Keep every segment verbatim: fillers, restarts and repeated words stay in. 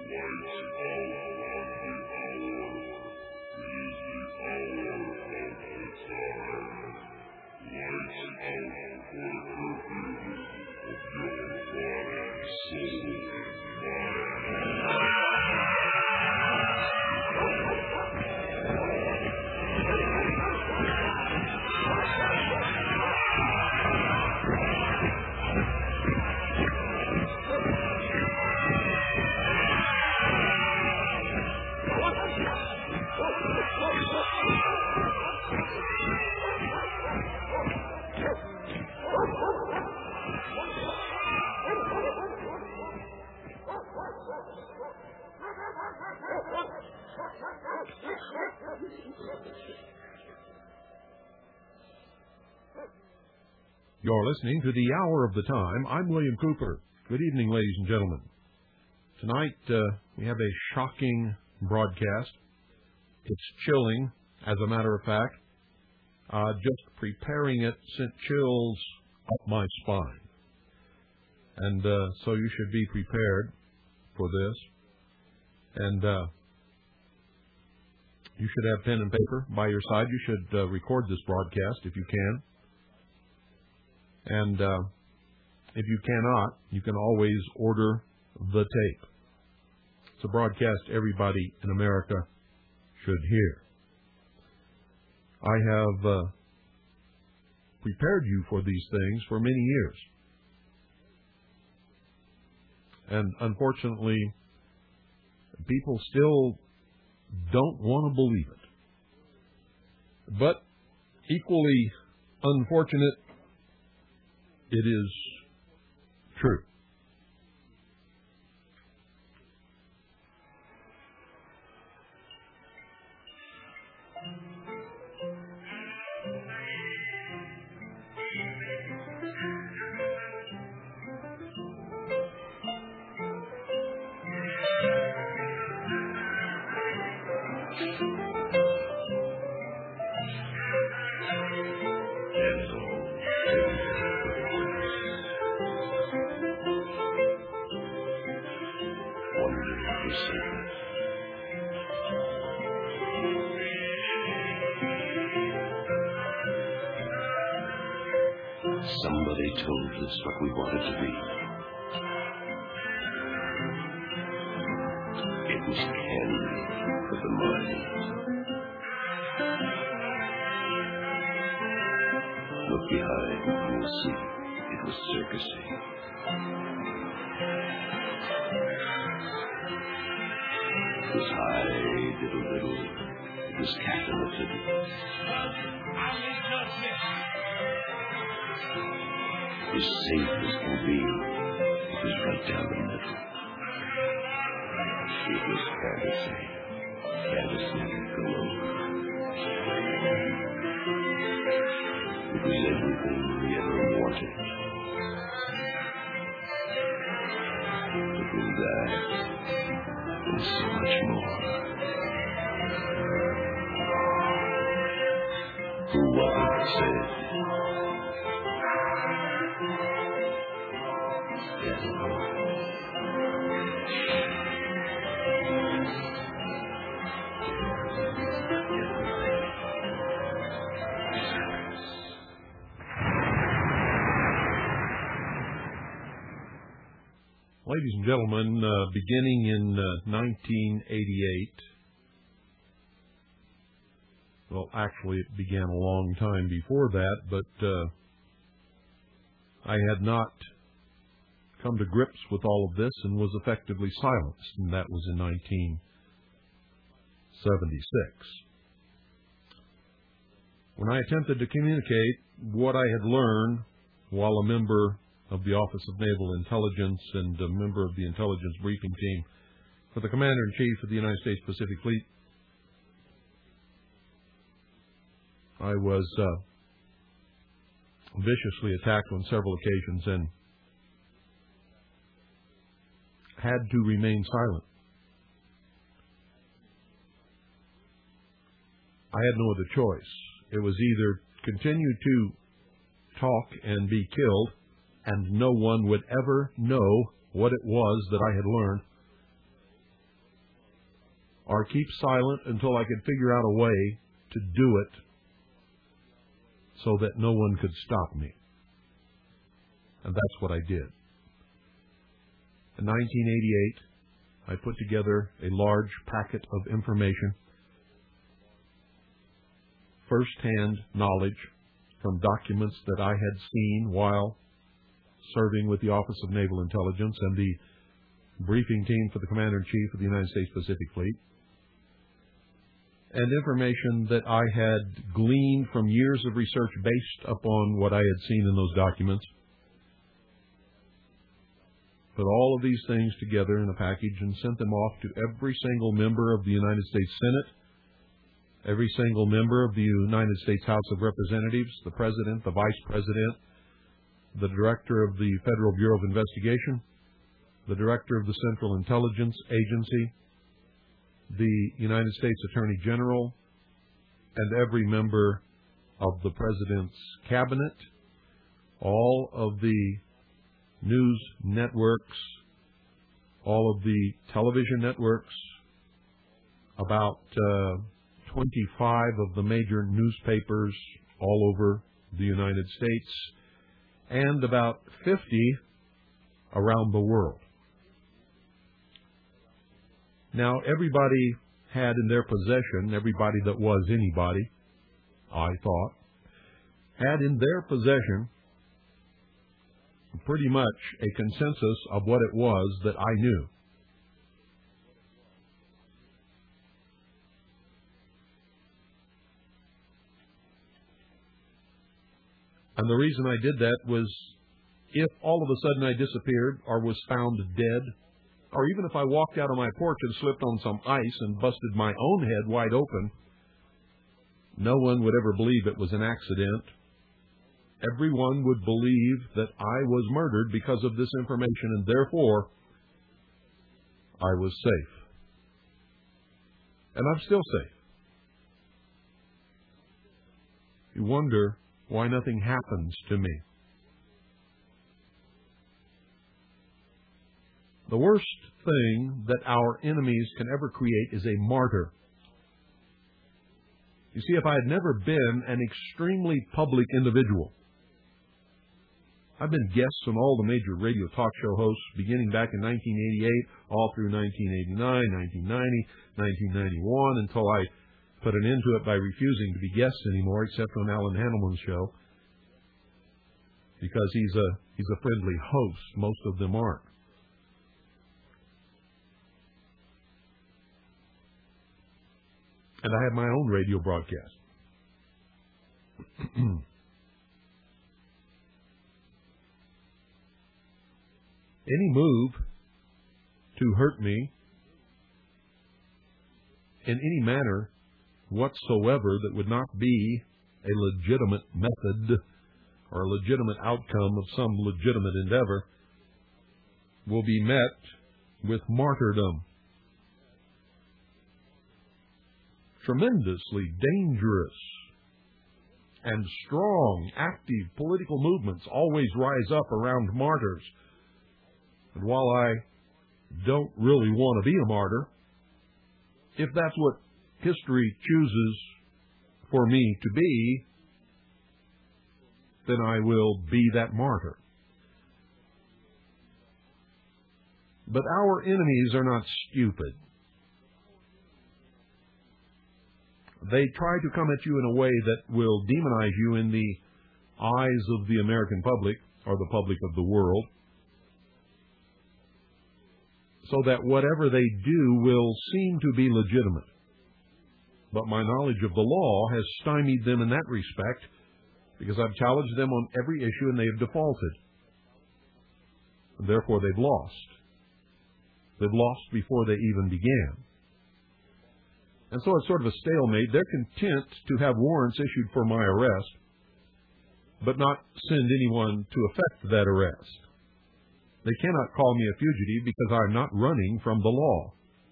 You're listening to the Hour of the Time. I'm William Cooper. Good evening, ladies and gentlemen. Tonight, uh, we have a shocking broadcast. It's chilling, as a matter of fact. Uh, just preparing it sent chills up my spine. And uh, so you should be prepared for this. And uh, you should have pen and paper by your side. You should uh, record this broadcast if you can. And uh, if you cannot, you can always order the tape. It's a broadcast everybody in America should hear. I have uh, prepared you for these things for many years. And unfortunately, people still don't want to believe it. But equally unfortunate, it is true. Somebody told us what we wanted to be. It was candy for the mind. Look behind, you'll see it was circusy. It was high, diddle diddle. It was cat and the fiddle. As safe as can be, it was right down the middle. It was fantasy, fantasy galore. It was everything we ever wanted. It was that, and so much more. Who was it said? Ladies and gentlemen, uh, beginning in uh, nineteen eighty-eight, well, actually it began a long time before that, but uh, I had not come to grips with all of this and was effectively silenced, and that was in nineteen seventy-six. When I attempted to communicate what I had learned while a member of the Office of Naval Intelligence and a member of the intelligence briefing team for the Commander-in-Chief of the United States Pacific Fleet, I was uh, viciously attacked on several occasions and had to remain silent. I had no other choice. It was either continue to talk and be killed, and no one would ever know what it was that I had learned, or keep silent until I could figure out a way to do it so that no one could stop me. And that's what I did. In nineteen eighty-eight, I put together a large packet of information, first-hand knowledge from documents that I had seen while serving with the Office of Naval Intelligence and the briefing team for the Commander-in-Chief of the United States Pacific Fleet, and information that I had gleaned from years of research based upon what I had seen in those documents. Put all of these things together in a package and sent them off to every single member of the United States Senate, every single member of the United States House of Representatives, the President, the Vice President, the Director of the Federal Bureau of Investigation, the Director of the Central Intelligence Agency, the United States Attorney General, and every member of the President's Cabinet, all of the news networks, all of the television networks, about uh, twenty-five of the major newspapers all over the United States, and about fifty around the world. Now, everybody had in their possession, everybody that was anybody, I thought, had in their possession pretty much a consensus of what it was that I knew. And the reason I did that was if all of a sudden I disappeared or was found dead, or even if I walked out on my porch and slipped on some ice and busted my own head wide open, no one would ever believe it was an accident. Everyone would believe that I was murdered because of this information, and therefore I was safe. And I'm still safe. You wonder why nothing happens to me. The worst thing that our enemies can ever create is a martyr. You see, if I had never been an extremely public individual, I've been guests on all the major radio talk show hosts beginning back in nineteen eighty-eight, all through nineteen eighty-nine, nineteen ninety, nineteen ninety-one, until I put an end to it by refusing to be guests anymore, except on Alan Handelman's show, because he's a he's a friendly host. Most of them aren't. And I have my own radio broadcast. Any move to hurt me in any manner whatsoever that would not be a legitimate method or a legitimate outcome of some legitimate endeavor will be met with martyrdom. Tremendously dangerous and strong, active political movements always rise up around martyrs. And while I don't really want to be a martyr, if that's what history chooses for me to be, then I will be that martyr. But our enemies are not stupid. They try to come at you in a way that will demonize you in the eyes of the American public, or the public of the world, so that whatever they do will seem to be legitimate. But my knowledge of the law has stymied them in that respect, because I've challenged them on every issue and they've defaulted. And therefore they've lost. They've lost before they even began. And so it's sort of a stalemate. They're content to have warrants issued for my arrest, but not send anyone to effect that arrest. They cannot call me a fugitive because I'm not running from the law.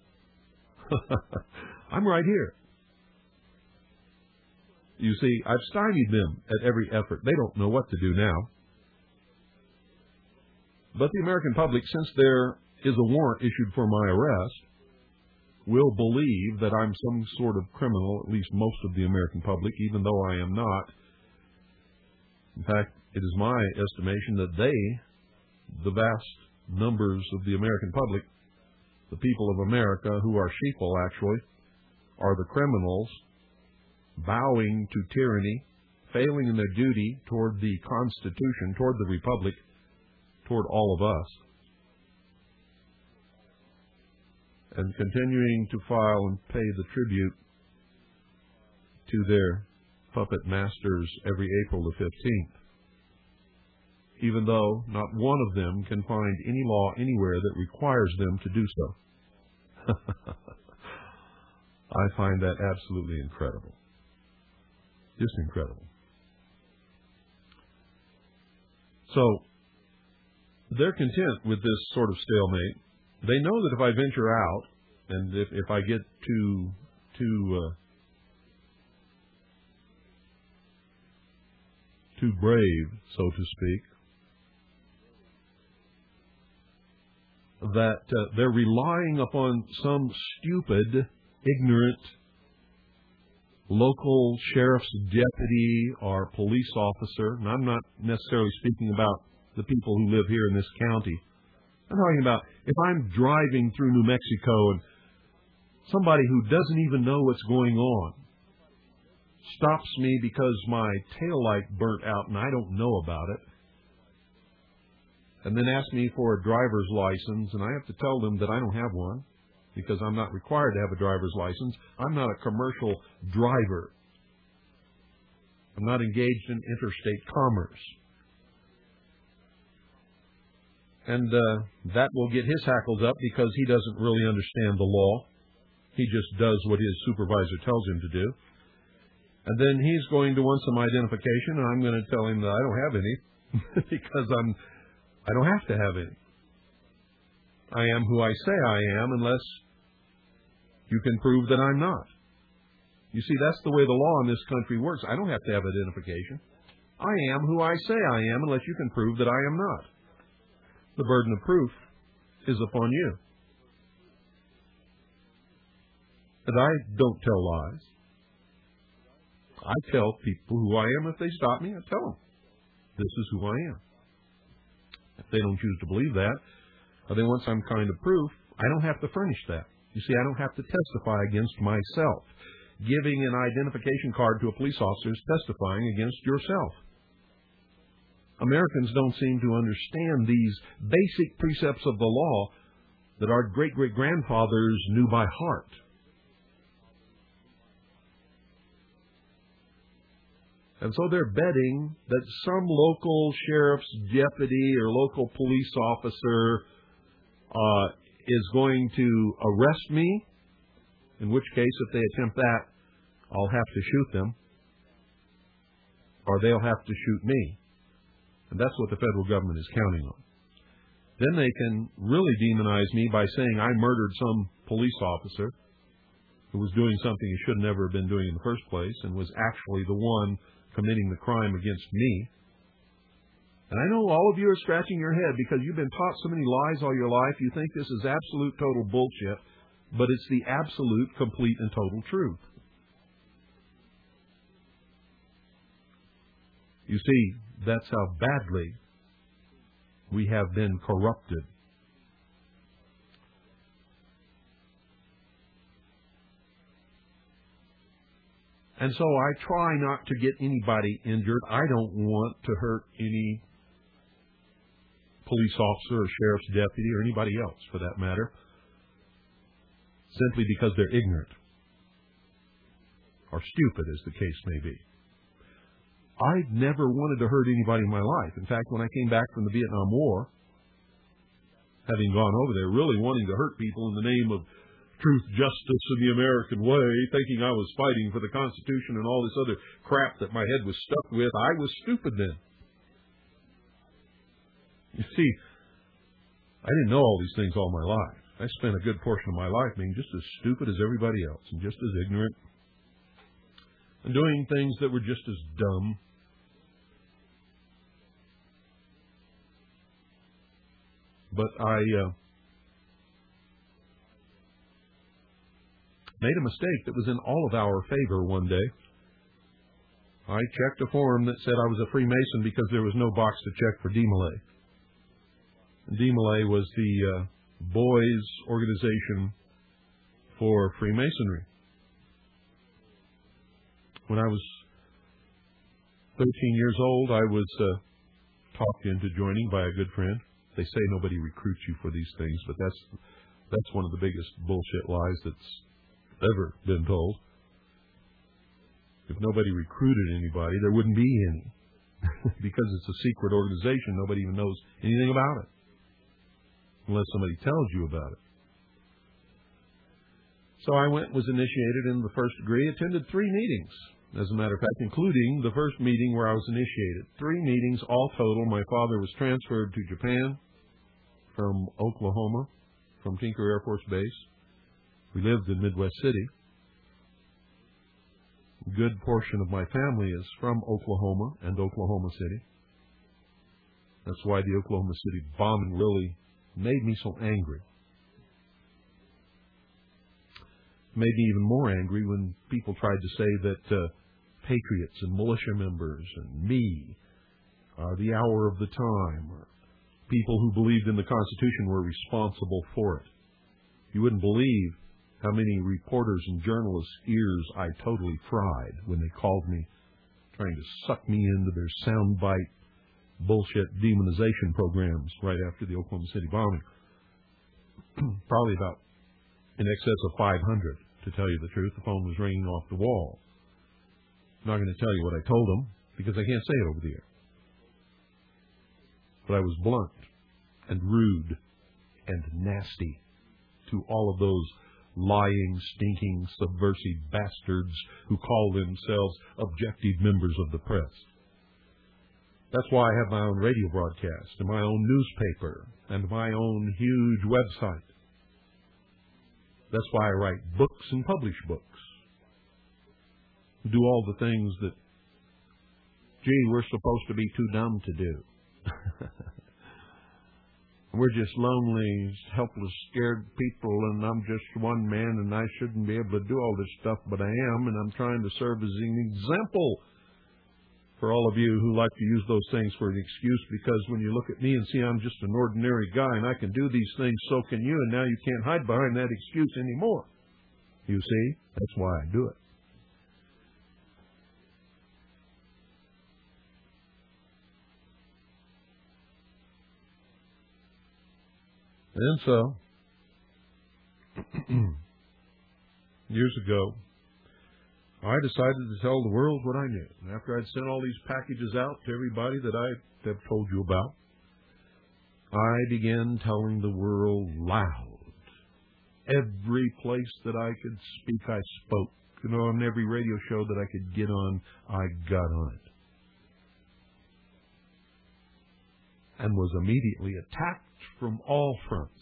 I'm right here. You see, I've stymied them at every effort. They don't know what to do now. But the American public, since there is a warrant issued for my arrest, will believe that I'm some sort of criminal, at least most of the American public, even though I am not. In fact, it is my estimation that they, the vast numbers of the American public, the people of America who are sheeple actually, are the criminals bowing to tyranny, failing in their duty toward the Constitution, toward the Republic, toward all of us, and continuing to file and pay the tribute to their puppet masters every April the fifteenth, even though not one of them can find any law anywhere that requires them to do so. I find that absolutely incredible. Just incredible. So, they're content with this sort of stalemate. They know that if I venture out, and if, if I get too, too, uh, too brave, so to speak, that uh, they're relying upon some stupid, ignorant local sheriff's deputy or police officer, and I'm not necessarily speaking about the people who live here in this county. I'm talking about if I'm driving through New Mexico and somebody who doesn't even know what's going on stops me because my taillight burnt out and I don't know about it, and then asks me for a driver's license, and I have to tell them that I don't have one because I'm not required to have a driver's license. I'm not a commercial driver. I'm not engaged in interstate commerce. And uh, that will get his hackles up because he doesn't really understand the law. He just does what his supervisor tells him to do. And then he's going to want some identification, and I'm going to tell him that I don't have any because I'm, I don't have to have any. I am who I say I am unless you can prove that I'm not. You see, that's the way the law in this country works. I don't have to have identification. I am who I say I am unless you can prove that I am not. The burden of proof is upon you. And I don't tell lies. I tell people who I am. If they stop me, I tell them, this is who I am. If they don't choose to believe that, or they want some kind of proof, I don't have to furnish that. You see, I don't have to testify against myself. Giving an identification card to a police officer is testifying against yourself. Americans don't seem to understand these basic precepts of the law that our great-great-grandfathers knew by heart. And so they're betting that some local sheriff's deputy or local police officer uh, is going to arrest me, in which case, if they attempt that, I'll have to shoot them, or they'll have to shoot me. And that's what the federal government is counting on. Then they can really demonize me by saying I murdered some police officer who was doing something he should never have been doing in the first place and was actually the one committing the crime against me. And I know all of you are scratching your head because you've been taught so many lies all your life. You think this is absolute total bullshit, but it's the absolute, complete, and total truth. You see, that's how badly we have been corrupted. And so I try not to get anybody injured. I don't want to hurt any police officer or sheriff's deputy or anybody else, for that matter, simply because they're ignorant or stupid, as the case may be. I never wanted to hurt anybody in my life. In fact, when I came back from the Vietnam War, having gone over there really wanting to hurt people in the name of truth, justice, and the American way, thinking I was fighting for the Constitution and all this other crap that my head was stuck with, I was stupid then. You see, I didn't know all these things all my life. I spent a good portion of my life being just as stupid as everybody else and just as ignorant and doing things that were just as dumb. But I, uh, made a mistake that was in all of our favor one day. I checked a form that said I was a Freemason because there was no box to check for D M L A. D M L A was the uh, boys' organization for Freemasonry. When I was thirteen years old, I was uh, talked into joining by a good friend. They say nobody recruits you for these things, but that's that's one of the biggest bullshit lies that's ever been told. If nobody recruited anybody, there wouldn't be any. Because it's a secret organization, nobody even knows anything about it. Unless somebody tells you about it. So I went, was initiated in the first degree, attended three meetings, as a matter of fact, including the first meeting where I was initiated. Three meetings, all total. My father was transferred to Japan from Oklahoma, from Tinker Air Force Base. We lived in Midwest City. A good portion of my family is from Oklahoma and Oklahoma City. That's why the Oklahoma City bombing really made me so angry. Made me even more angry when people tried to say that uh, patriots and militia members and me are the hour of the time, or people who believed in the Constitution were responsible for it. You wouldn't believe how many reporters and journalists' ears I totally fried when they called me, trying to suck me into their soundbite bullshit demonization programs right after the Oklahoma City bombing. Probably about in excess of five hundred, to tell you the truth. The phone was ringing off the wall. I'm not going to tell you what I told them, because I can't say it over the air. But I was blunt and rude and nasty to all of those lying, stinking, subversive bastards who call themselves objective members of the press. That's why I have my own radio broadcast and my own newspaper and my own huge website. That's why I write books and publish books. Do all the things that, gee, we're supposed to be too dumb to do. We're just lonely, helpless, scared people, and I'm just one man, and I shouldn't be able to do all this stuff, but I am, and I'm trying to serve as an example for all of you who like to use those things for an excuse, because when you look at me and see I'm just an ordinary guy and I can do these things, so can you, and now you can't hide behind that excuse anymore. You see? That's why I do it. And so, years ago, I decided to tell the world what I knew. And after I'd sent all these packages out to everybody that I have told you about, I began telling the world loud. Every place that I could speak, I spoke. You know, on every radio show that I could get on, I got on it. And was immediately attacked from all fronts.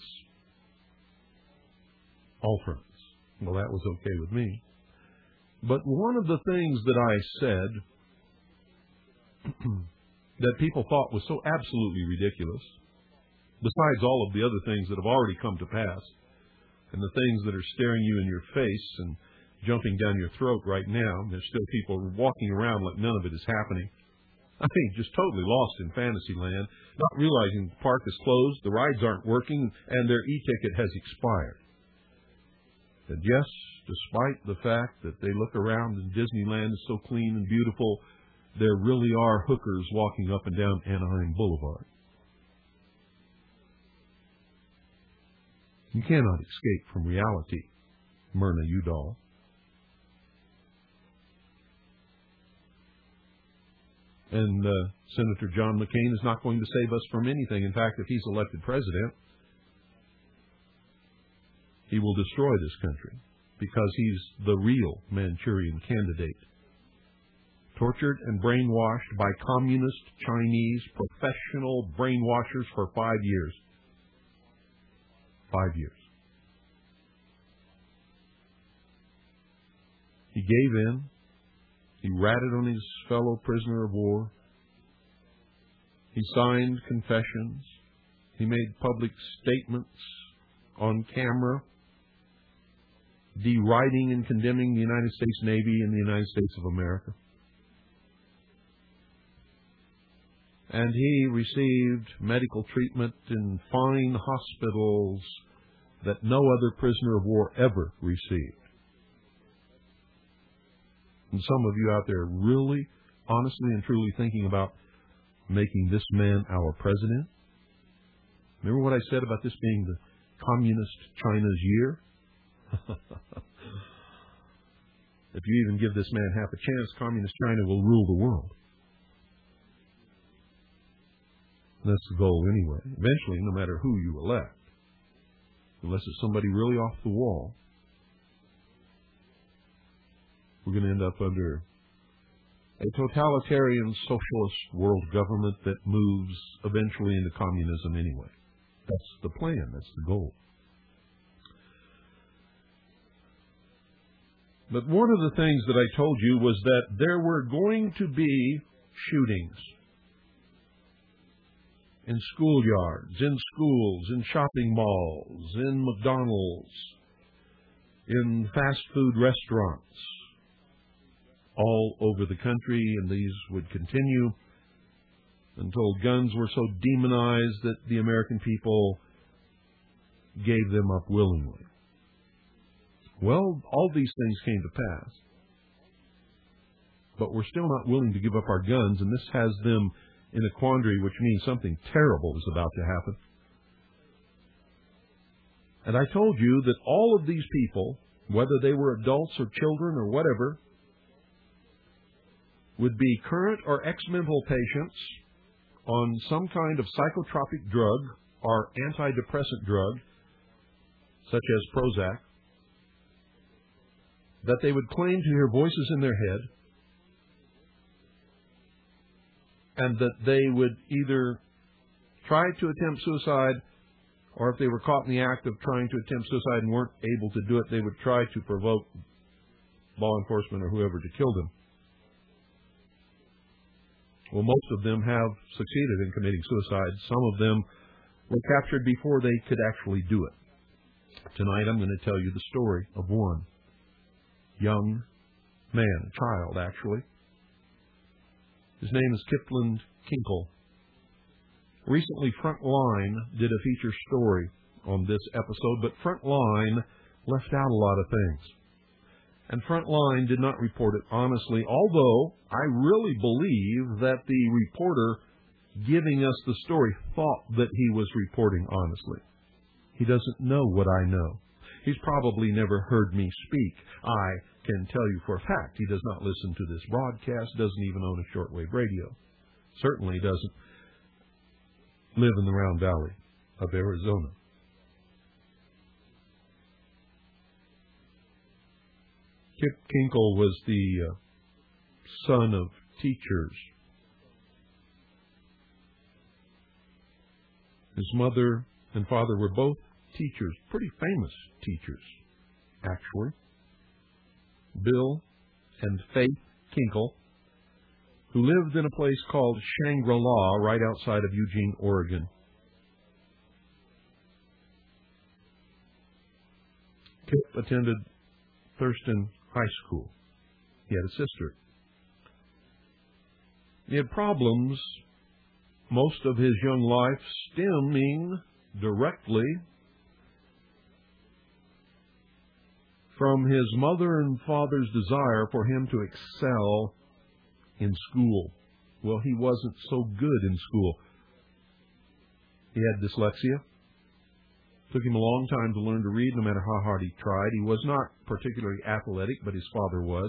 All fronts. Well, that was okay with me. But one of the things that I said that people thought was so absolutely ridiculous, besides all of the other things that have already come to pass, and the things that are staring you in your face and jumping down your throat right now, there's still people walking around like none of it is happening. I mean, just totally lost in fantasy land, not realizing the park is closed, the rides aren't working, and their e-ticket has expired. And yes, despite the fact that they look around and Disneyland is so clean and beautiful, there really are hookers walking up and down Anaheim Boulevard. You cannot escape from reality, Myrna Udall. And uh, Senator John McCain is not going to save us from anything. In fact, if he's elected president, he will destroy this country because he's the real Manchurian candidate. Tortured and brainwashed by communist Chinese professional brainwashers for five years. Five years. He gave in. He ratted on his fellow prisoner of war. He signed confessions. He made public statements on camera. deriding and condemning the United States Navy and the United States of America. And he received medical treatment in fine hospitals that no other prisoner of war ever received. And some of you out there really, honestly and truly thinking about making this man our president? Remember what I said about this being the communist China's year? If you even give this man half a chance, communist China will rule the world. That's the goal anyway. Eventually, no matter who you elect, unless it's somebody really off the wall, we're going to end up under a totalitarian socialist world government that moves eventually into communism anyway. That's the plan. That's the goal. But one of the things that I told you was that there were going to be shootings in schoolyards, in schools, in shopping malls, in McDonald's, in fast food restaurants, all over the country, and these would continue until guns were so demonized that the American people gave them up willingly. Well, all these things came to pass. But we're still not willing to give up our guns, and this has them in a quandary, which means something terrible is about to happen. And I told you that all of these people, whether they were adults or children or whatever, would be current or ex-mental patients on some kind of psychotropic drug or antidepressant drug, such as Prozac, that they would claim to hear voices in their head, and that they would either try to attempt suicide, or if they were caught in the act of trying to attempt suicide and weren't able to do it, they would try to provoke law enforcement or whoever to kill them. Well, most of them have succeeded in committing suicide. Some of them were captured before they could actually do it. Tonight I'm going to tell you the story of one young man, a child actually. His name is Kipland Kinkle. Recently, Frontline did a feature story on this episode, but Frontline left out a lot of things. And Frontline did not report it honestly, although I really believe that the reporter giving us the story thought that he was reporting honestly. He doesn't know what I know. He's probably never heard me speak. I can tell you for a fact he does not listen to this broadcast, doesn't even own a shortwave radio. Certainly doesn't live in the Round Valley of Arizona. Kip Kinkle was the uh, son of teachers. His mother and father were both teachers, pretty famous teachers, actually. Bill and Faith Kinkle, who lived in a place called Shangri-La right outside of Eugene, Oregon. Kip attended Thurston High School. He had a sister. He had problems most of his young life stemming directly from his mother and father's desire for him to excel in school. Well, he wasn't so good in school. He had dyslexia. Took him a long time to learn to read, no matter how hard he tried. He was not particularly athletic, but his father was.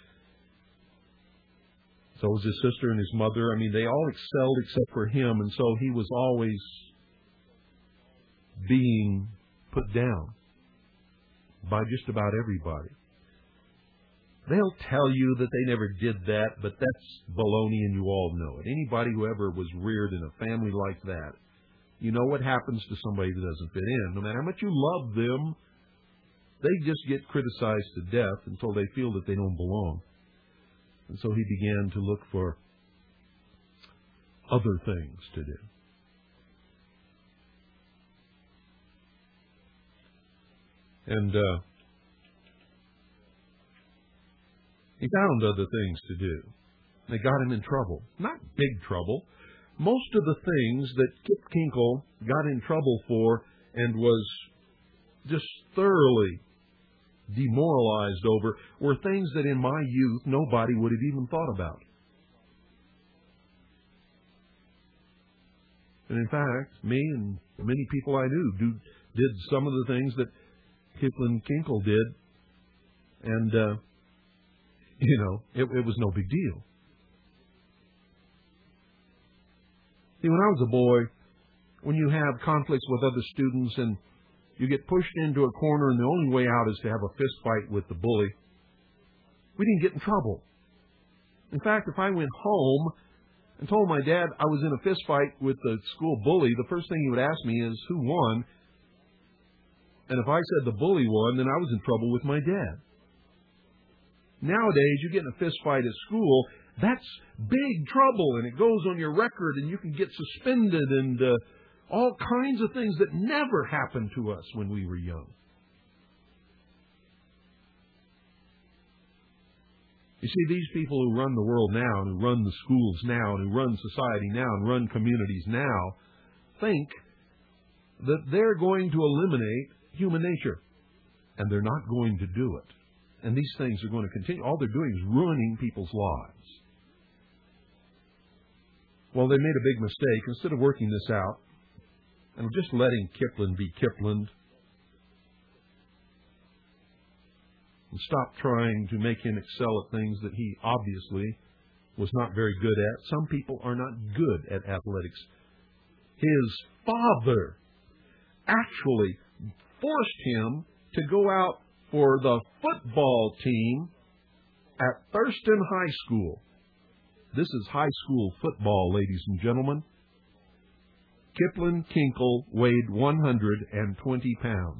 So was his sister and his mother. I mean, they all excelled except for him, and so he was always being put down by just about everybody. They'll tell you that they never did that, but that's baloney, and you all know it. Anybody who ever was reared in a family like that, you know what happens to somebody who doesn't fit in. No matter how much you love them, they just get criticized to death until they feel that they don't belong. And so he began to look for other things to do. And uh, He found other things to do. They got him in trouble. Not big trouble. Most of the things that Kip Kinkle got in trouble for and was just thoroughly demoralized over were things that in my youth nobody would have even thought about. And in fact, me and many people I knew do, did some of the things that Kipling Kinkle did, and, uh, you know, it, it was no big deal. See, when I was a boy, when you have conflicts with other students and you get pushed into a corner and the only way out is to have a fist fight with the bully, we didn't get in trouble. In fact, if I went home and told my dad I was in a fist fight with the school bully, the first thing he would ask me is, who won? And if I said the bully won, then I was in trouble with my dad. Nowadays, you get in a fist fight at school, that's big trouble, and it goes on your record, and you can get suspended, and uh, all kinds of things that never happened to us when we were young. You see, these people who run the world now, and who run the schools now, and who run society now, and run communities now, think that they're going to eliminate human nature, and they're not going to do it. And these things are going to continue. All they're doing is ruining people's lives. Well, they made a big mistake. Instead of working this out and just letting Kipling be Kipling and stop trying to make him excel at things that he obviously was not very good at. Some people are not good at athletics. His father actually forced him to go out for the football team at Thurston High School. This is high school football, ladies and gentlemen. Kipling Kinkle weighed one hundred twenty pounds.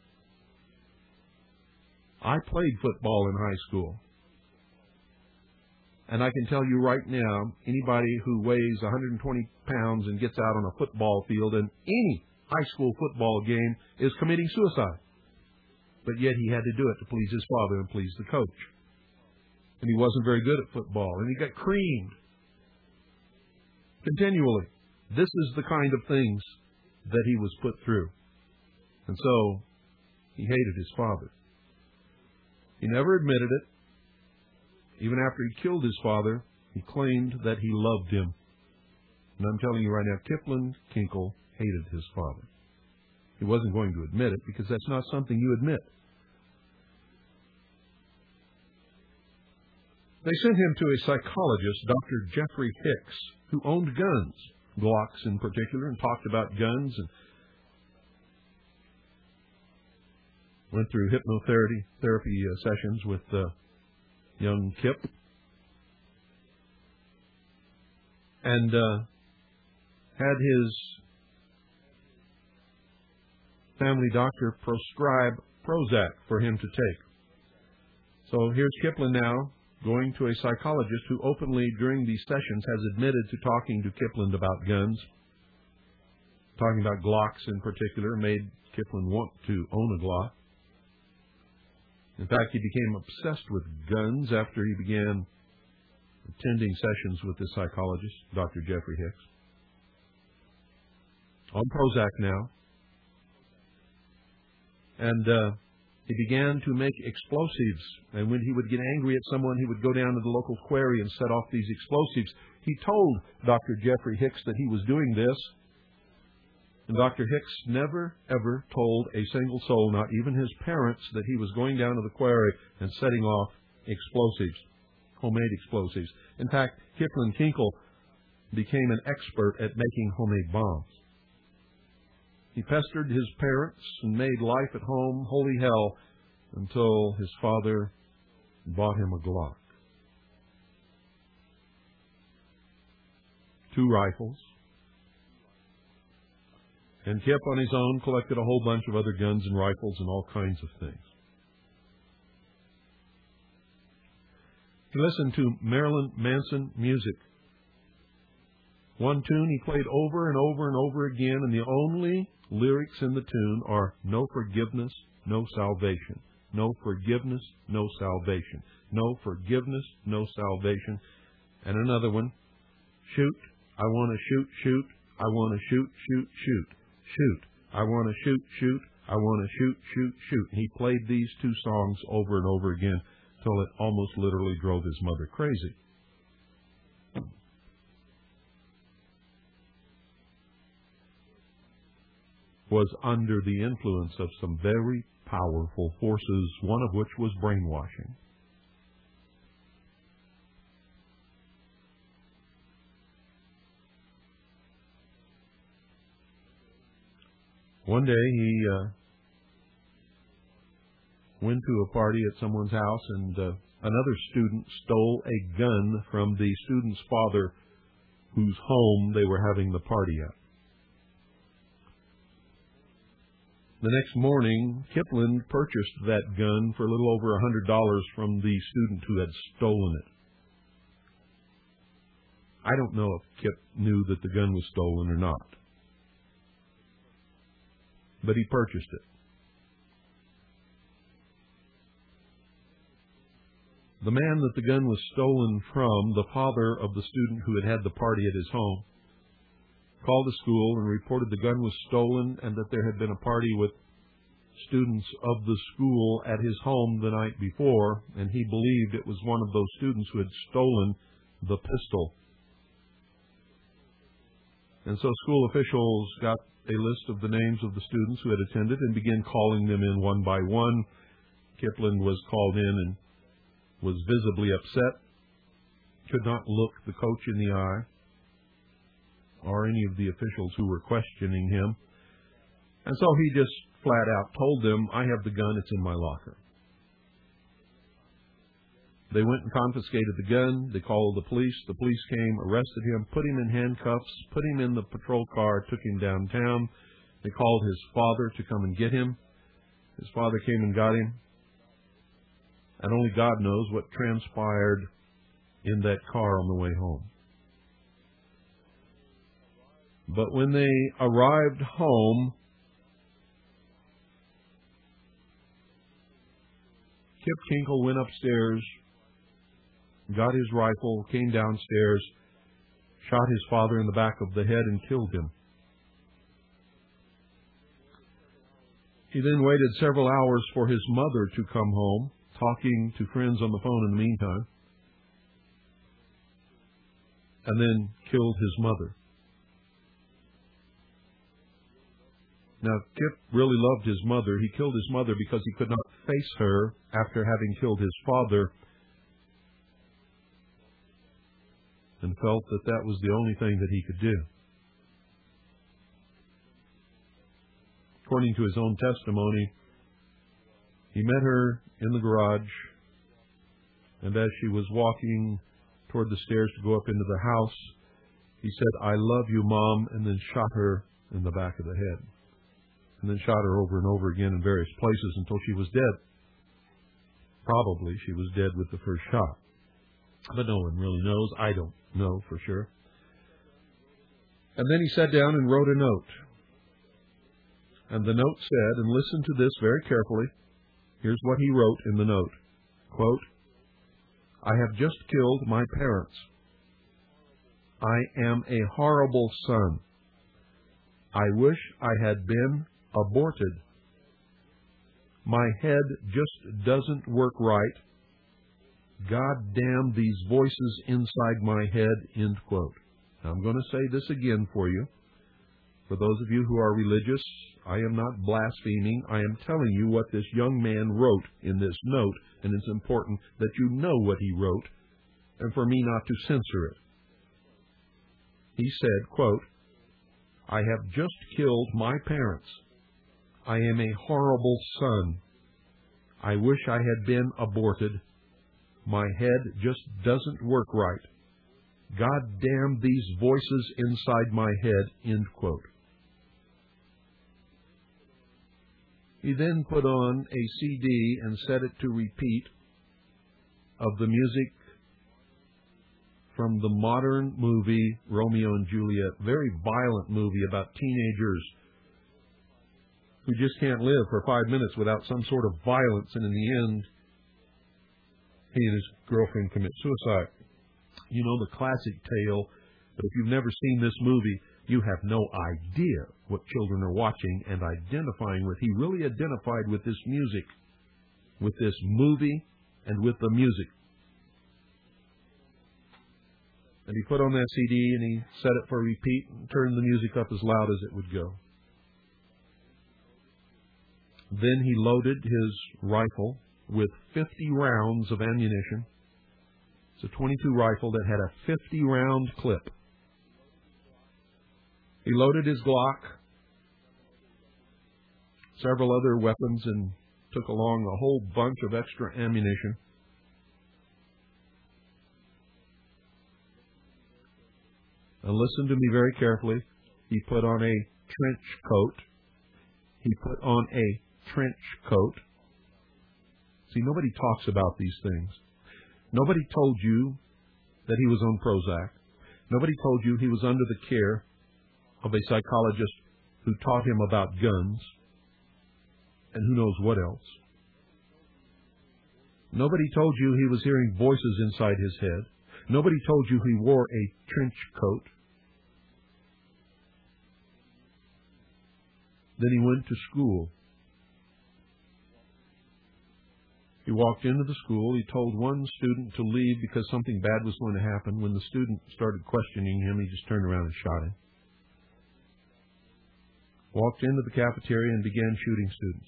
I played football in high school. And I can tell you right now, anybody who weighs one hundred twenty pounds and gets out on a football field in any high school football game is committing suicide. But yet he had to do it to please his father and please the coach. And he wasn't very good at football, and he got creamed continually. This is the kind of things that he was put through. And so he hated his father. He never admitted it. Even after he killed his father, he claimed that he loved him. And I'm telling you right now, Kipling Kinkle hated his father. He wasn't going to admit it because that's not something you admit. They sent him to a psychologist, Doctor Jeffrey Hicks, who owned guns, Glocks in particular, and talked about guns and went through hypnotherapy therapy uh, sessions with uh, young Kip. And uh, had his family doctor prescribe Prozac for him to take. So here's Kipling now, going to a psychologist who openly, during these sessions, has admitted to talking to Kipling about guns, talking about Glocks in particular, made Kipling want to own a Glock. In fact, he became obsessed with guns after he began attending sessions with this psychologist, Doctor Jeffrey Hicks. On Prozac now. And uh, he began to make explosives. And when he would get angry at someone, he would go down to the local quarry and set off these explosives. He told Doctor Jeffrey Hicks that he was doing this. And Doctor Hicks never, ever told a single soul, not even his parents, that he was going down to the quarry and setting off explosives, homemade explosives. In fact, Kipling Kinkle became an expert at making homemade bombs. He pestered his parents and made life at home holy hell until his father bought him a Glock. Two rifles. And Kip on his own collected a whole bunch of other guns and rifles and all kinds of things. He listened to Marilyn Manson music. One tune he played over and over and over again, and the only lyrics in the tune are no forgiveness, no salvation. no forgiveness, no salvation. No forgiveness, no salvation. And another one, shoot, I want to shoot, shoot, I want to shoot, shoot, shoot, shoot, I want to shoot, shoot, I want to shoot, shoot, shoot. He played these two songs over and over again till it almost literally drove his mother crazy. Was under the influence of some very powerful forces, one of which was brainwashing. One day he uh, went to a party at someone's house, and uh, another student stole a gun from the student's father, whose home they were having the party at. The next morning, Kipling purchased that gun for a little over one hundred dollars from the student who had stolen it. I don't know if Kip knew that the gun was stolen or not, but he purchased it. The man that the gun was stolen from, the father of the student who had had the party at his home, called the school and reported the gun was stolen and that there had been a party with students of the school at his home the night before, and he believed it was one of those students who had stolen the pistol. And so school officials got a list of the names of the students who had attended and began calling them in one by one. Kipling was called in and was visibly upset, could not look the coach in the eye or any of the officials who were questioning him. And so he just flat out told them, I have the gun, it's in my locker. They went and confiscated the gun. They called the police. The police came, arrested him, put him in handcuffs, put him in the patrol car, took him downtown. They called his father to come and get him. His father came and got him. And only God knows what transpired in that car on the way home. But when they arrived home, Kip Kinkle went upstairs, got his rifle, came downstairs, shot his father in the back of the head and killed him. He then waited several hours for his mother to come home, talking to friends on the phone in the meantime, and then killed his mother. Now, Kip really loved his mother. He killed his mother because he could not face her after having killed his father, and felt that that was the only thing that he could do. According to his own testimony, he met her in the garage, and as she was walking toward the stairs to go up into the house, he said, I love you, Mom, and then shot her in the back of the head. And then shot her over and over again in various places until she was dead. Probably she was dead with the first shot. But no one really knows. I don't know for sure. And then he sat down and wrote a note. And the note said, and listen to this very carefully, here's what he wrote in the note. Quote, I have just killed my parents. I am a horrible son. I wish I had been aborted. My head just doesn't work right. God damn these voices inside my head, end quote. Now, I'm going to say this again for you. For those of you who are religious, I am not blaspheming. I am telling you what this young man wrote in this note, and it's important that you know what he wrote, and for me not to censor it. He said, quote, I have just killed my parents. I am a horrible son. I wish I had been aborted. My head just doesn't work right. God damn these voices inside my head, end quote. He then put on a C D and set it to repeat of the music from the modern movie Romeo and Juliet, very violent movie about teenagers who just can't live for five minutes without some sort of violence, and in the end, he and his girlfriend commit suicide. You know the classic tale, but if you've never seen this movie, you have no idea what children are watching and identifying with. He really identified with this music, with this movie, and with the music. And he put on that C D and he set it for repeat and turned the music up as loud as it would go. Then he loaded his rifle with fifty rounds of ammunition. It's a twenty-two rifle that had a fifty round clip. He loaded his Glock, several other weapons, and took along a whole bunch of extra ammunition. And listen to me very carefully. He put on a trench coat. He put on a trench coat. See, nobody talks about these things. Nobody told you that he was on Prozac. Nobody told you he was under the care of a psychologist who taught him about guns and who knows what else. Nobody told you he was hearing voices inside his head. Nobody told you he wore a trench coat. Then he went to school. He walked into the school. He told one student to leave because something bad was going to happen. When the student started questioning him, he just turned around and shot him. Walked into the cafeteria and began shooting students.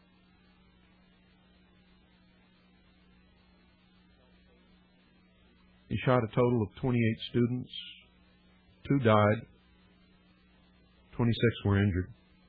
He shot a total of twenty-eight students. Two died. twenty-six were injured.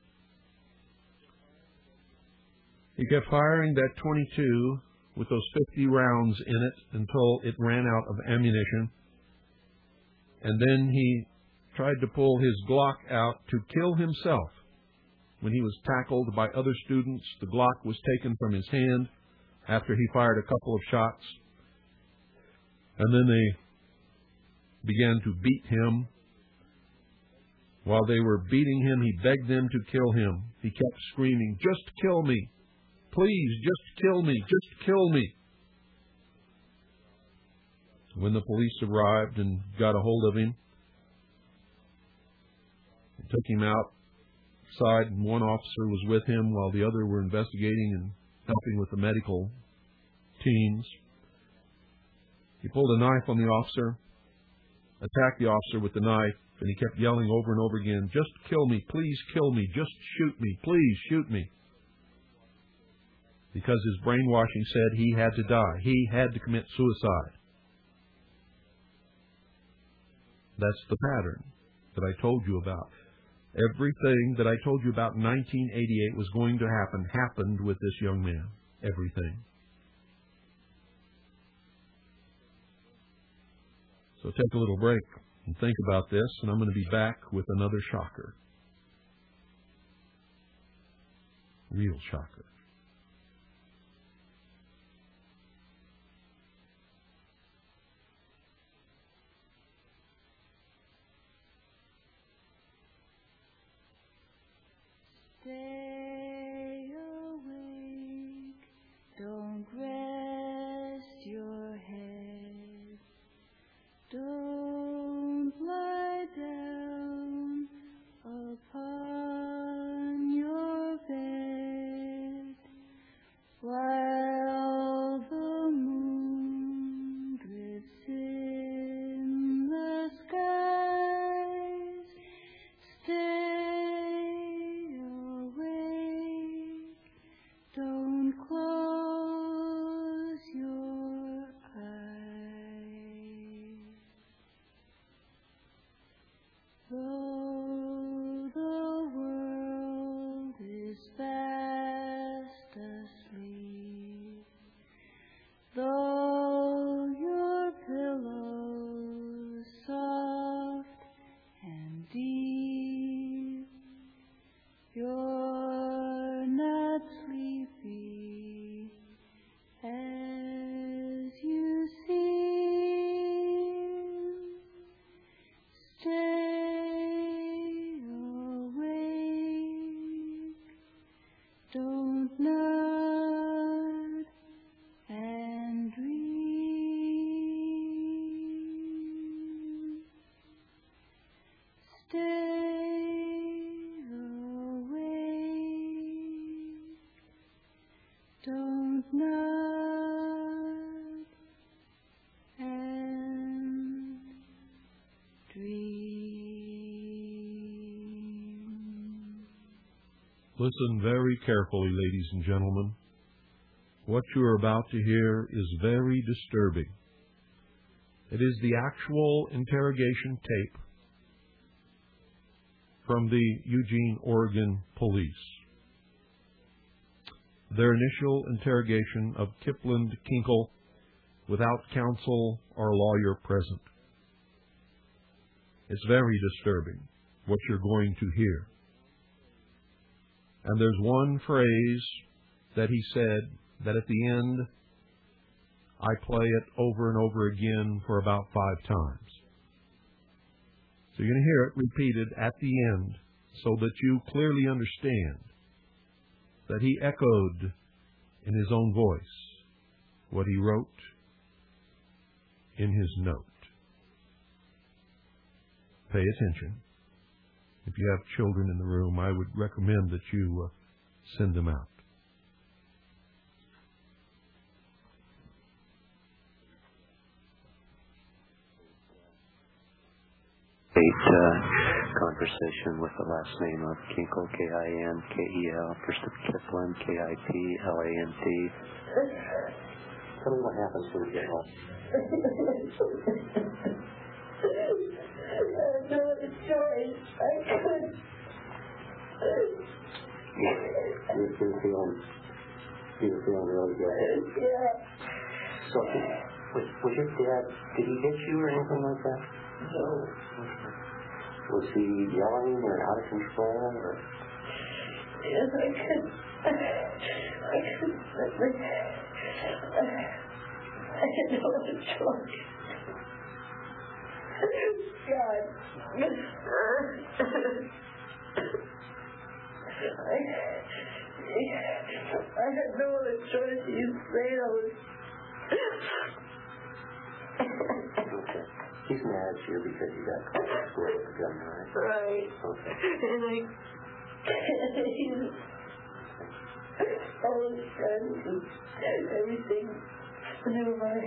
He kept firing that twenty-two with those fifty rounds in it until it ran out of ammunition. And then he tried to pull his Glock out to kill himself. When he was tackled by other students, the Glock was taken from his hand after he fired a couple of shots. And then they began to beat him. While they were beating him, he begged them to kill him. He kept screaming, "Just kill me. Please, just kill me. Just kill me." When the police arrived and got a hold of him, they took him outside, and one officer was with him while the other were investigating and helping with the medical teams. He pulled a knife on the officer, attacked the officer with the knife, and he kept yelling over and over again, "Just kill me. Please kill me. Just shoot me. Please shoot me." Because his brainwashing said he had to die. He had to commit suicide. That's the pattern that I told you about. Everything that I told you about in nineteen eighty-eight was going to happen, happened with this young man. Everything. So take a little break and think about this, and I'm going to be back with another shocker. Real shocker. Stay awake, don't rest your head, don't lie down upon your bed. Don't nod and dream. Listen very carefully, ladies and gentlemen. What you are about to hear is very disturbing. It is the actual interrogation tape from the Eugene, Oregon police. Their initial interrogation of Kipland Kinkle without counsel or lawyer present. It's very disturbing what you're going to hear. And there's one phrase that he said that at the end, I play it over and over again for about five times. So you're going to hear it repeated at the end so that you clearly understand that he echoed in his own voice what he wrote in his note. Pay attention. If you have children in the room, I would recommend that you uh, send them out. Uh, conversation with the last name of Kinkle, K I N K E L, first of Kipland, K I P L A N T. Tell me what happens when you get home. I have no other choice. I couldn't. You were feeling, you were feeling really good. Yeah. So, was, was your dad, did he hit you or anything like that? No. Was he yelling or out of control or? Yes, I could. I could. I had no other choice. God. I, I had no other choice. You say I was. Okay. He's mad at you because you got caught at school with a gun, right? Right. Okay. And I. He's. All his friends and everything. Never mind.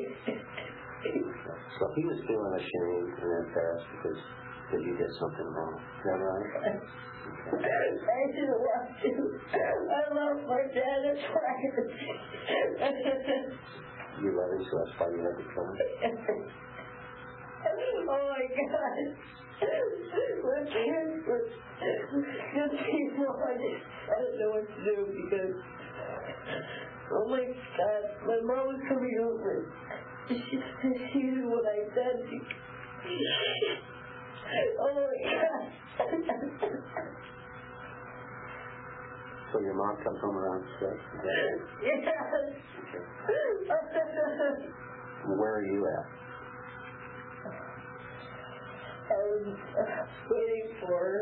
So he was feeling ashamed and embarrassed because that you did something wrong. Is that right? I didn't want to. I love my dad. That's why. You love him, so that's why you had to kill him? Oh my God. My parents were good people. I just I don't know what to do because, oh my God, my mom was coming over. She, she knew what I said. She, oh my God. So your mom comes home around six? Yes. Okay. Where are you at? I was uh, waiting for her.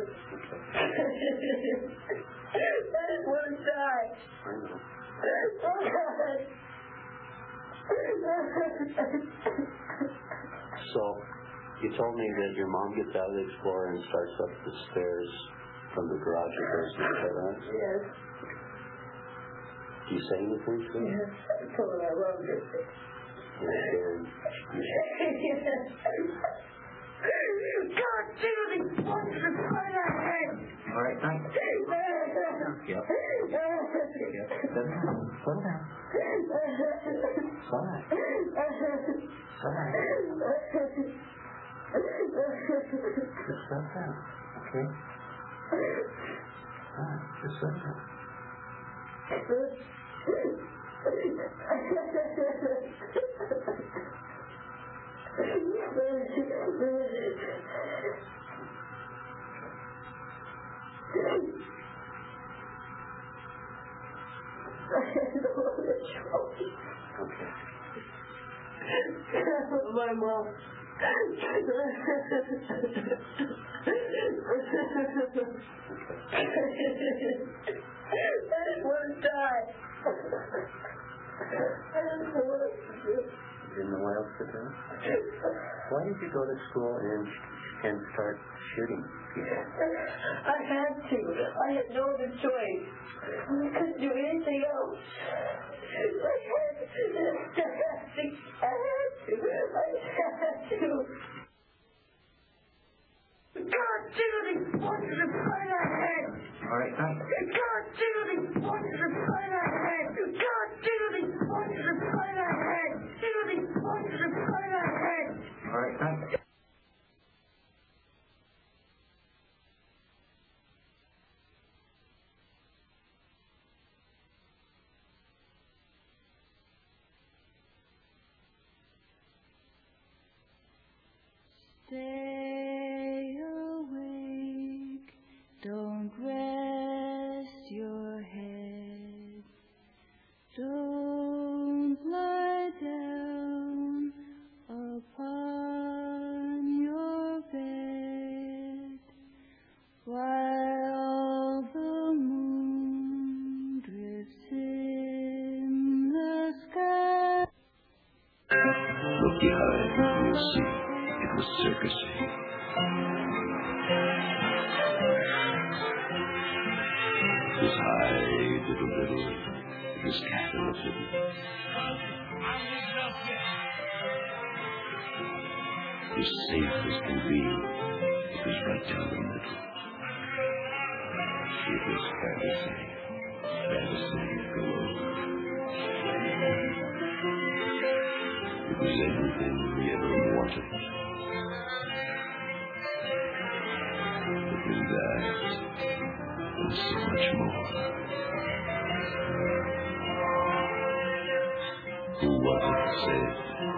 I just want to die. I know. So, you told me that your mom gets out of the Explorer and starts up the stairs from the garage or basement, is that right? Yes. Do you say anything to her? Yes. I told her I loved her. And God damn it! What's the fun I had? all right, thank you. Yep. Yep. Settle down. Settle down. It's all right. It's all right. Just settle down, okay? All right, just settle down. Okay. My mom. I just want to die. I don't know what else to do. You didn't know what else to do? Why did you go to school and and start shooting people? I had to. I had no other choice. I couldn't do anything else. Don't lie down upon your bed while the moon drifts in the sky. Look behind, you'll see it was circusing. It was high, little, little. It was capillated. It was safe as can be. It was right down the middle. It was fantasy. Fantasy galore. It was everything we ever wanted. It was that and so much more. Who was it said?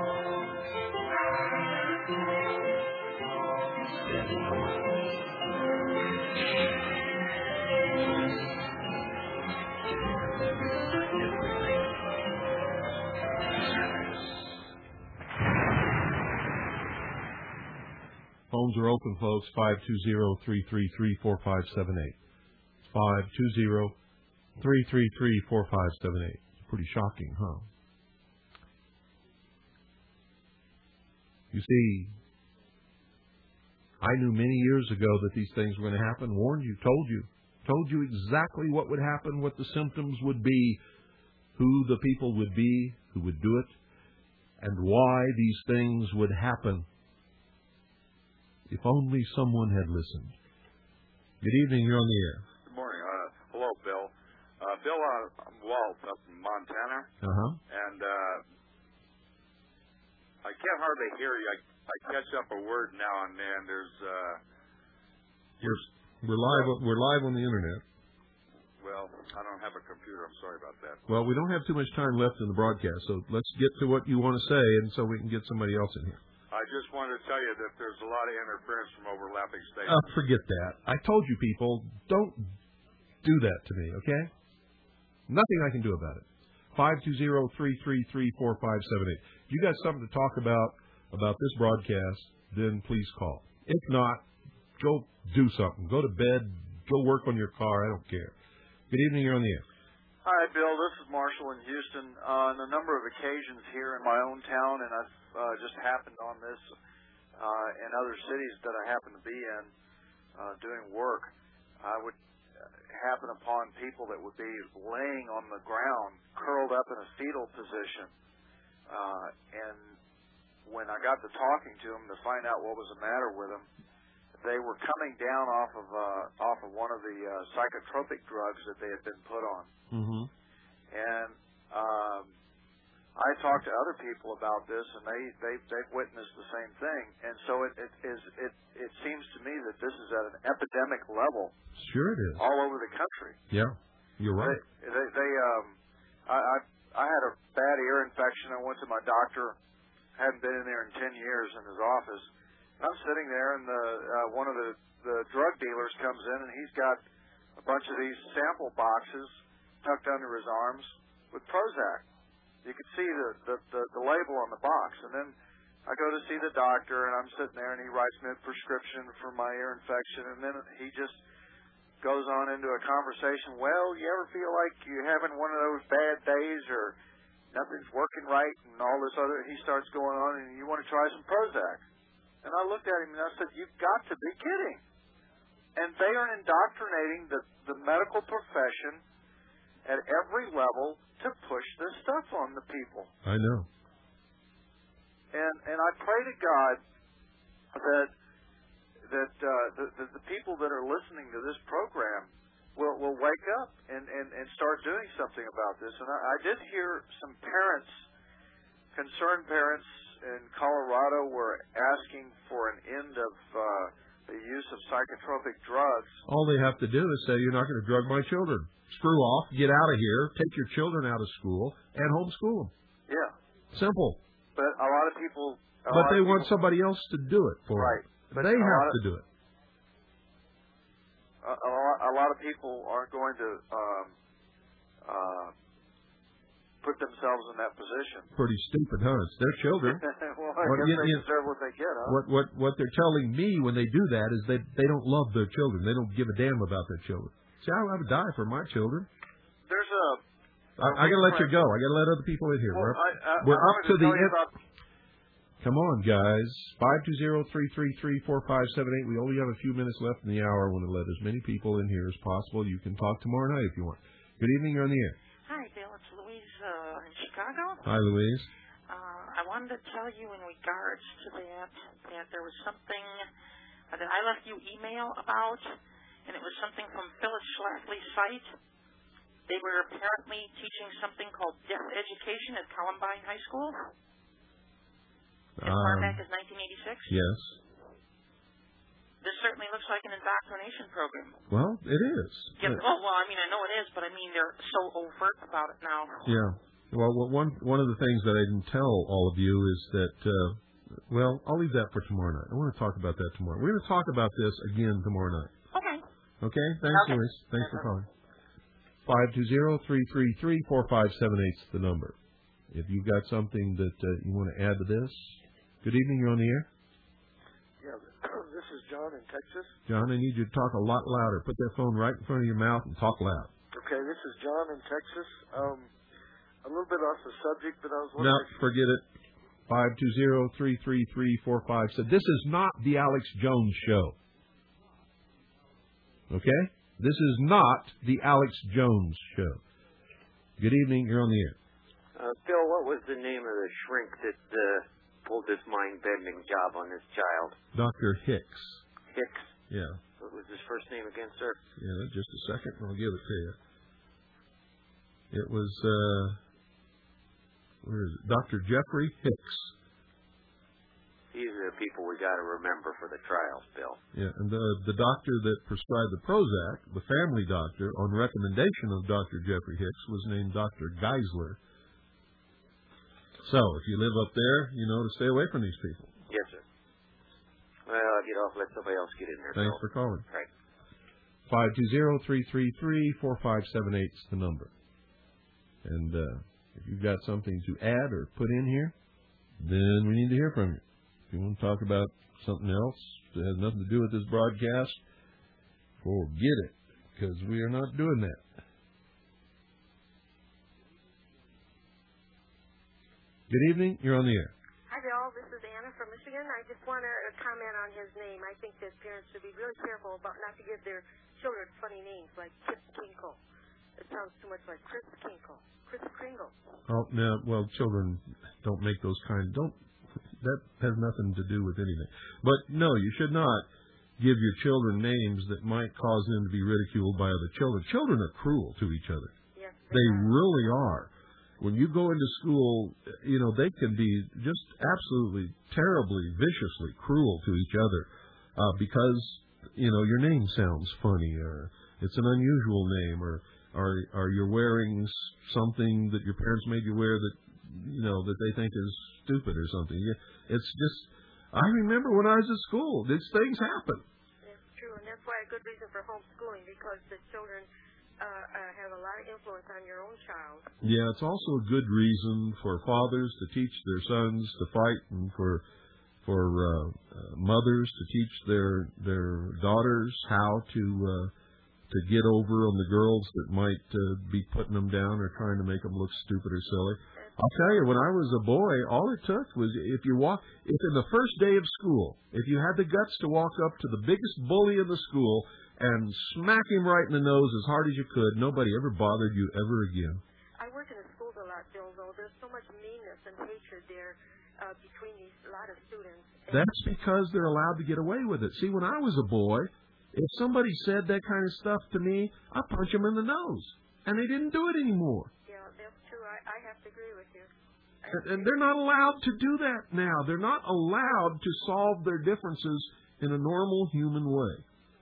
Phones are open, folks. five two zero, three three three, four five seven eight. five two zero, three three three, four five seven eight. Pretty shocking, huh? You see, I knew many years ago that these things were going to happen, warned you, told you, told you exactly what would happen, what the symptoms would be, who the people would be who would do it, and why these things would happen. If only someone had listened. Good evening, you're on the air. Good morning. Uh, hello, Bill. Uh, Bill, uh, I'm Walt up in Montana. Uh-huh. And uh, I can't hardly hear you. I, I catch up a word now and then. There's... Uh, we're, we're, live, we're live on the Internet. Well, I don't have a computer. I'm sorry about that. Well, we don't have too much time left in the broadcast, so let's get to what you want to say, and so we can get somebody else in here. I just wanted to tell you that there's a lot of interference from overlapping stations. Uh, forget that. I told you people, don't do that to me, okay? Nothing I can do about it. five two zero, three three three, four five seven eight. If you got something to talk about, about this broadcast, then please call. If not, go do something. Go to bed. Go work on your car. I don't care. Good evening. You're on the air. Hi, Bill. This is Marshall in Houston. Uh, on a number of occasions here in my own town, and I've uh, just happened on this uh, in other cities that I happen to be in uh, doing work, I would happen upon people that would be laying on the ground, curled up in a fetal position. Uh, and when I got to talking to them to find out what was the matter with them, they were coming down off of uh, off of one of the uh, psychotropic drugs that they had been put on. Mm-hmm. And um, I talked to other people about this, and they they they've witnessed the same thing. And so it it is it it seems to me that this is at an epidemic level. Sure, it is. All over the country. Yeah, you're right. They they, they um, I, I I had a bad ear infection. I went to my doctor. Hadn't been in there in ten years in his office. I'm sitting there, and the uh, one of the, the drug dealers comes in, and he's got a bunch of these sample boxes tucked under his arms with Prozac. You could see the, the, the, the label on the box. And then I go to see the doctor, and I'm sitting there, and he writes me a prescription for my ear infection, and then he just goes on into a conversation. Well, you ever feel like you're having one of those bad days or nothing's working right and all this other? He starts going on, and you want to try some Prozac. And I looked at him and I said, you've got to be kidding. And they are indoctrinating the, the medical profession at every level to push this stuff on the people. I know. And and I pray to God that that uh, the, the, the people that are listening to this program will, will wake up and, and, and start doing something about this. And I, I did hear some parents, concerned parents, in Colorado were asking for an end of uh, the use of psychotropic drugs. All they have to do is say, you're not going to drug my children. Screw off, get out of here, take your children out of school, and homeschool them. Yeah. Simple. But a lot of people... But they people, want somebody else to do it for right. them. But they have of, to do it. A, a, lot, a lot of people aren't going to... Um, uh, themselves in that position. Pretty stupid, huh? It's their children. Well, I What, guess you, they you, deserve what they get, huh? what what what they're telling me when they do that is they they don't love their children. They don't give a damn about their children. See, I would die for my children. There's a. I, I gotta let you go. I gotta let other people in here. Well, we're up, I, I, we're I up to wanted the tell you end. about- Come on, guys. Five two zero three three three four five seven eight. We only have a few minutes left in the hour. I want to let as many people in here as possible. You can talk tomorrow night if you want. Good evening. You're on the air. Hi, Bill. It's Louise uh, in Chicago. Hi, Louise. Uh, I wanted to tell you in regards to that that there was something that I left you email about, and it was something from Phyllis Schlafly's site. They were apparently teaching something called Deaf Education at Columbine High School. As far Um, back as nineteen eighty-six. Yes. This certainly looks like an indoctrination program. Well, it is. Yeah, oh, well, I mean, I know it is, but I mean, they're so overt about it now. Yeah. Well, well, one one of the things that I didn't tell all of you is that, uh, well, I'll leave that for tomorrow night. I want to talk about that tomorrow. We're going to talk about this again tomorrow night. Okay. Okay? Thanks, Okay. Louise. Thanks for calling. five two zero three three three four five seven eight is the number. If you've got something that uh, you want to add to this, good evening. You're on the air. Yeah, this is John in Texas. John, I need you to talk a lot louder. Put that phone right in front of your mouth and talk loud. Okay, this is John in Texas. Um, a little bit off the subject, but I was No, wondering. forget it. five two zero three three three four five seven. This is not the Alex Jones Show. Okay? This is not the Alex Jones Show. Good evening. You're on the air. Uh, Bill, what was the name of the shrink that uh, pulled this mind-bending job on this child? Doctor Hicks. Hicks? Yeah. What was his first name again, sir? Yeah, just a second, and I'll give it to you. It was, uh, where is it? Doctor Jeffrey Hicks. These are the people we got to remember for the trials, Bill. Yeah, and the the doctor that prescribed the Prozac, the family doctor, on recommendation of Doctor Jeffrey Hicks, was named Doctor Geisler. So, if you live up there, you know to stay away from these people. Yes, sir. Well, I'll get off. Let somebody else get in there, Thanks Bill. for calling. Right. five two zero three three three four five seven eight is the number. And uh, if you've got something to add or put in here, then we need to hear from you. If you want to talk about something else that has nothing to do with this broadcast, forget it, because we are not doing that. Good evening. You're on the air. Hi, Bill. This is Anna from Michigan. I just want to comment on his name. I think that parents should be really careful about not to give their children funny names like Kip Kinkle. It sounds too much like Chris Kinkle, Chris Kringle. Oh, no. Well, children don't make those kind. Don't. That has nothing to do with anything. But no, you should not give your children names that might cause them to be ridiculed by other children. Children are cruel to each other. Yes, they, they really are. When you go into school, you know, they can be just absolutely, terribly, viciously cruel to each other uh, because, you know, your name sounds funny or it's an unusual name or, or, or you're wearing something that your parents made you wear that, you know, that they think is stupid or something. It's just, I remember when I was at school, these things happen. That's true, and that's why a good reason for homeschooling, because the children uh, uh, have a lot of influence on your own child. Yeah, it's also a good reason for fathers to teach their sons to fight and for for uh, uh, mothers to teach their their daughters how to uh, to get over on the girls that might uh, be putting them down or trying to make them look stupid or silly. I'll tell you, when I was a boy, all it took was if you walk, if in the first day of school, if you had the guts to walk up to the biggest bully in the school and smack him right in the nose as hard as you could, nobody ever bothered you ever again. I work in the schools a lot, Bill, though. There's so much meanness and hatred there uh, between these a lot of students. And That's because they're allowed to get away with it. See, when I was a boy, if somebody said that kind of stuff to me, I'd punch them in the nose. And they didn't do it anymore. Yeah, that's true. I, I have to agree with you. And, and they're not allowed to do that now. They're not allowed to solve their differences in a normal human way.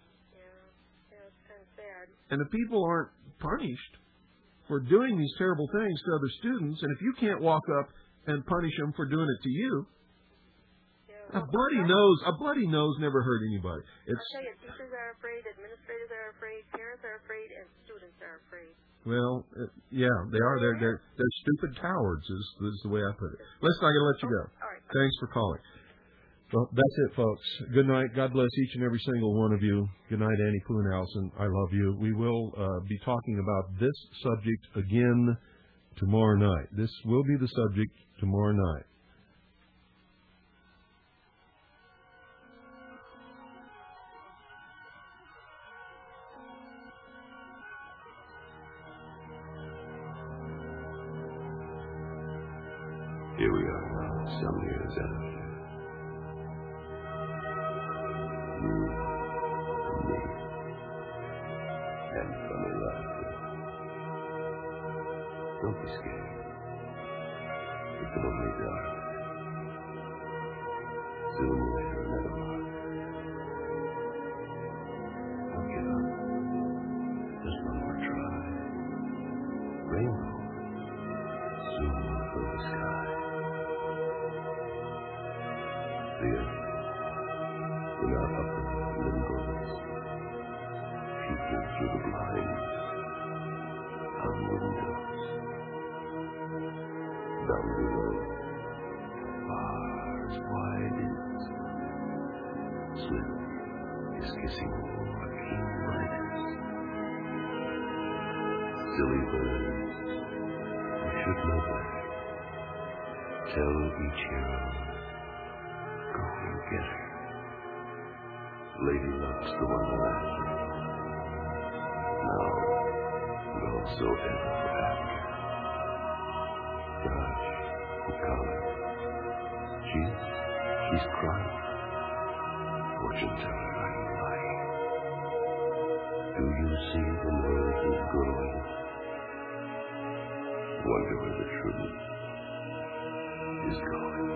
Yeah, yeah, it's kind of sad. And if people aren't punished for doing these terrible things to other students, and if you can't walk up and punish them for doing it to you, Yeah, a bloody nose, a bloody nose never hurt anybody. It's I'll tell you, teachers are afraid, administrators are afraid, parents are afraid, and students are afraid. Well, uh, yeah, they are. They're they're they're stupid cowards. Is is the way I put it. Listen, I'm gonna let you go. All right. Thanks for calling. Well, that's it, folks. Good night. God bless each and every single one of you. Good night, Annie Pooh and Allison. I love you. We will uh, be talking about this subject again tomorrow night. This will be the subject tomorrow night. Here we are now, some years after. You and me. And funny laughter. Don't be scared. It's only dark. Soon we'll hear another mark. Don't give up. Just one more try. Rainbow. Soon will fill the sky. The earth. In our upper limbs, peeking through the blinds of windows. Down below, far as wide is, Slim is kissing Joaquin Midas. Silly birds, who should know better, tell each hero, go and get her. Lady Luck's the one laughing. Now, and also ever after. Gosh, who colored? She's, she's crying. Fortune teller, are you lying? Do you see the nose is growing? Wonder where the truth is going.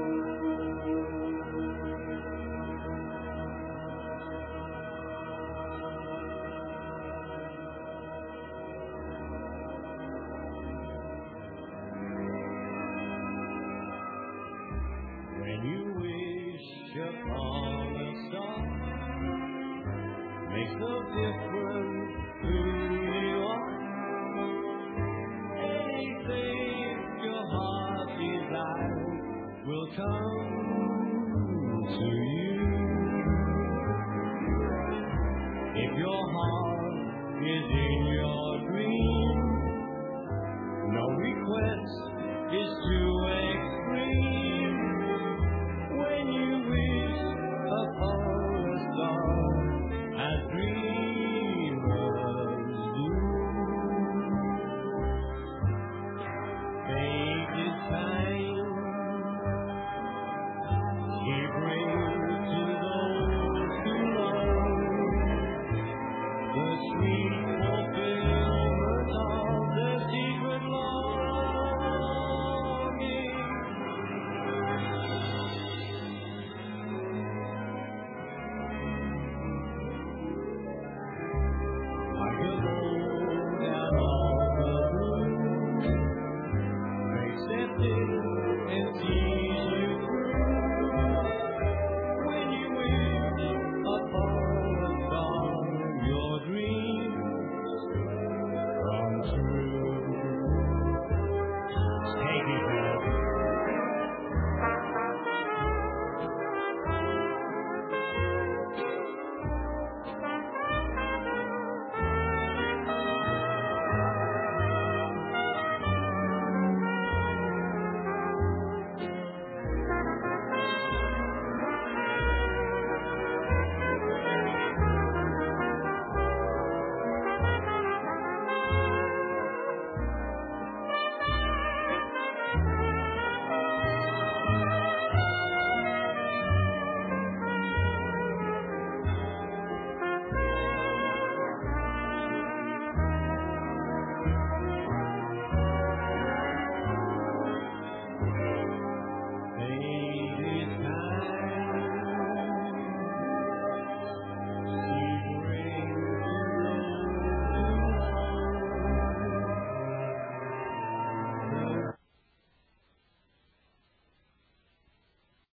Makes no difference who you are. Anything your heart desires will come to you. If your heart is in your dream, no request is too extreme. When you wish upon a star, as dreamers do, fate is kind. He brings to those who love the sweet fulfillment of their secret longing. Accepted